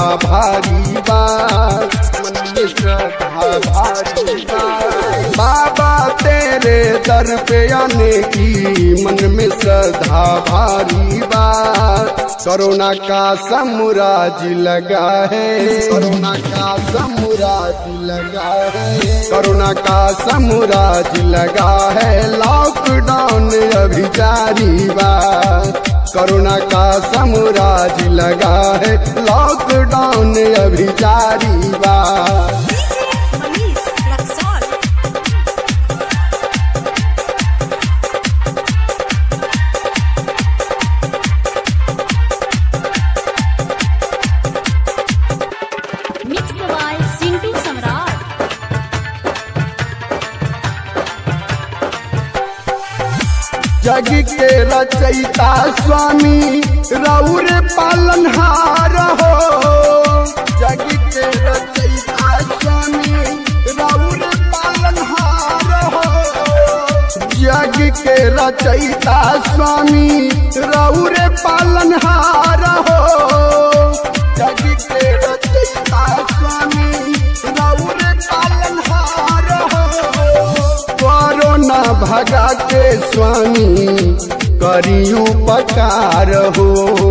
भारी बा, मन में श्रद्धा भारी बा। बाबा तेरे दर पे आने की मन में श्रद्धा भारी बा। कोरोना का साम्राज्य लगा है, कोरोना का साम्राज्य लगा है, कोरोना का साम्राज्य लगा है। लॉकडाउन अभी जारी बा, कोरोना का साम्राज्य लगा है। लॉकडाउन अभी जारी बा। जग के रचयिता स्वामी रौर पालनहार हो, जग के रचयिता स्वामी रौर पालनहार हो, जग के रचयिता स्वामी रौर पालनहार हो, जग के रचयिता स्वामी रौर पालनहार हो। कोरोना भगा के स्वामी करी उपकार हो,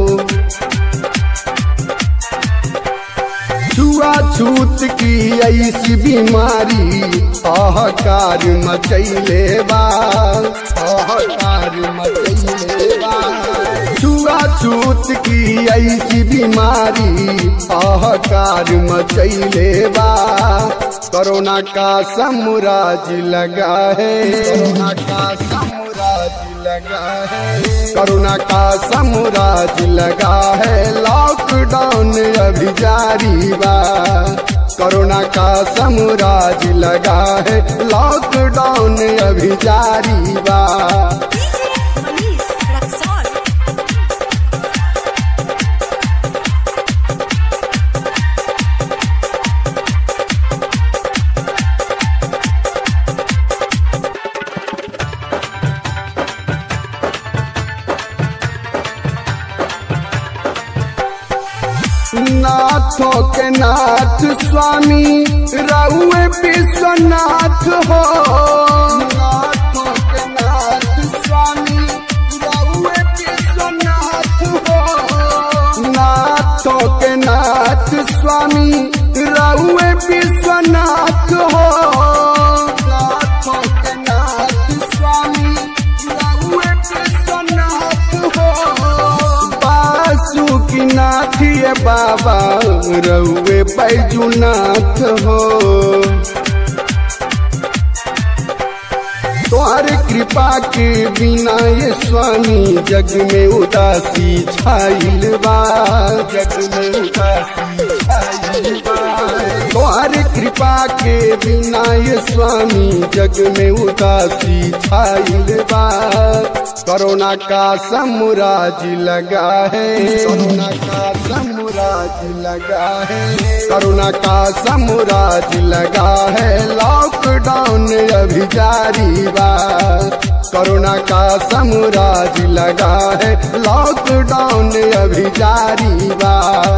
छुआछूत की ऐसी बीमारी हाहाकार मचैले बा, हाहाकार मचैले बा। छुआछूत की ऐसी बीमारी हाहाकार मचैले बा। कोरोना का साम्राज्य लगा है, कोरोना का साम्राज्य लगा है, कोरोना का साम्राज्य लगा है। लॉकडाउन अभी जारी बा, कोरोना का साम्राज्य लगा है। लॉकडाउन अभी जारी बा। नाथों के नाथ स्वामी रउए विश्वनाथ हो, नाथों के नाथ स्वामी रउए विश्वनाथ हो, नाथों के नाथ स्वामी रउए विश्वनाथ हो, नाथों के नाथ स्वामी रउए विश्वनाथ हो। बासुकीनाथ ये बाबा रउए बैजूनाथ हो, तुम्हारे कृपा के बिना ये स्वामी जग में उदासी छाइल बा, जग में उदासी छाइल बा। तुम्हारे कृपा के बिना ये स्वामी जग में उदासी छाइल बा। कोरोना का साम्राज्य लगा है, कोरोना का साम्राज्य लगा है, कोरोना का साम्राज्य लगा है। लॉकडाउन अभी जारी बा, कोरोना का साम्राज्य लगा है। लॉकडाउन अभी जारी बा।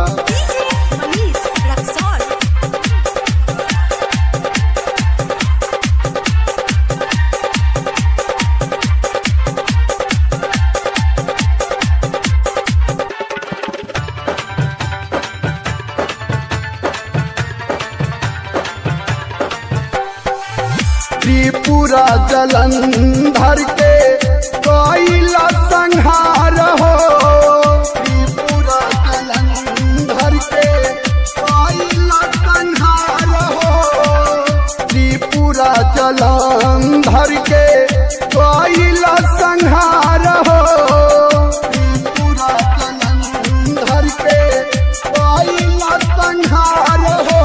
त्रिपुरा जलंधर के कोयला संहार हो, त्रिपुरा जलंधर के कोयला संहार हो, त्रिपुरा जलंधर के कोयला संहार हो, त्रिपुरा जलंधर के कोयला संहार हो।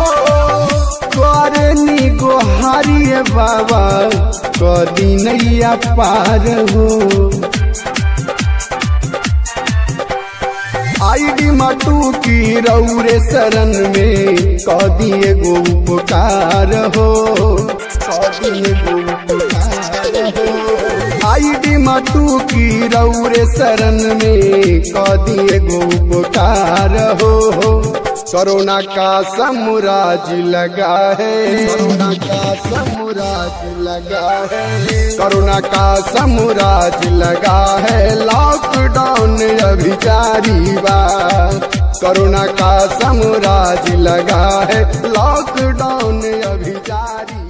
करनी गोहारिए बाबा कदी नैया पार हो, आईडी मटू की रौरे शरण में कदी एगो उपकार हो, कदी एगो उपकार हो। आईडी मटू की रौरे शरण में कदी एगो उपकार हो। कोरोना का साम्राज लगा है, कोरोना का साम्राज लगा है, कोरोना का साम्राज लगा है। लॉकडाउन अभी जारी बा, कोरोना का साम्राज लगा है, लॉकडाउन अभी जारी।